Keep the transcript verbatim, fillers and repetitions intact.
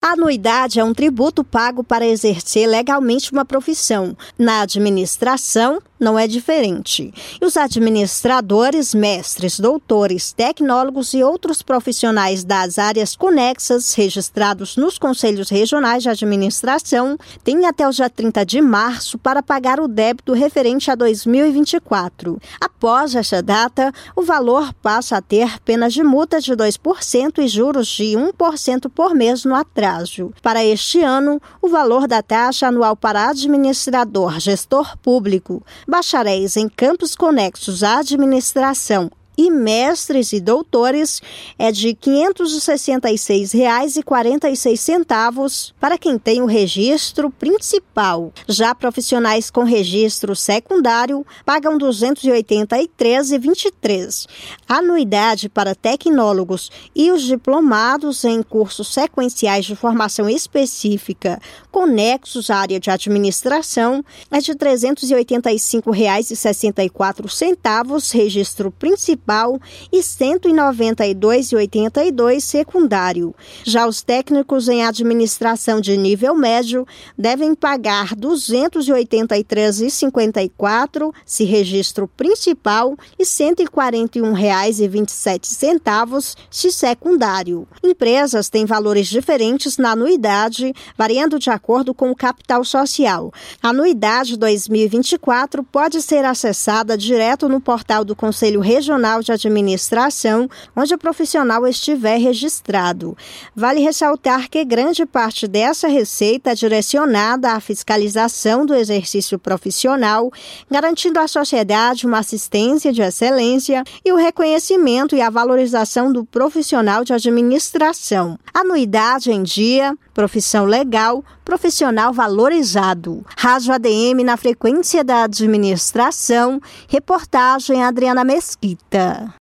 A anuidade é um tributo pago para exercer legalmente uma profissão. Na administração, não é diferente. E os administradores, mestres, doutores, tecnólogos e outros profissionais das áreas conexas registrados nos Conselhos Regionais de Administração têm até o dia trinta de março para pagar o débito referente a dois mil e vinte e quatro. Após esta data, o valor passa a ter penas de multa de dois por cento e juros de um por cento por mês no atraso. Para este ano, o valor da taxa anual para administrador, gestor público, bacharéis em campos conexos à administração e mestres e doutores é de quinhentos e sessenta e seis reais e quarenta e seis centavos para quem tem o registro principal. Já profissionais com registro secundário pagam duzentos e oitenta e três reais e vinte e três centavos. A anuidade para tecnólogos e os diplomados em cursos sequenciais de formação específica conexos à área de administração é de trezentos e oitenta e cinco reais e sessenta e quatro centavos, registro principal, e cento e noventa e dois reais e oitenta e dois centavos secundário. Já os técnicos em administração de nível médio devem pagar duzentos e oitenta e três reais e cinquenta e quatro centavos se registro principal e cento e quarenta e um reais e vinte e sete centavos se secundário. Empresas têm valores diferentes na anuidade, variando de acordo com o capital social. A anuidade dois mil e vinte e quatro pode ser acessada direto no portal do Conselho Regional de Administração, onde o profissional estiver registrado. Vale ressaltar que grande parte dessa receita é direcionada à fiscalização do exercício profissional, garantindo à sociedade uma assistência de excelência e o reconhecimento e a valorização do profissional de administração. Anuidade em dia, profissão legal, profissional valorizado. Rádio A D M na frequência da administração, reportagem Adriana Mesquita.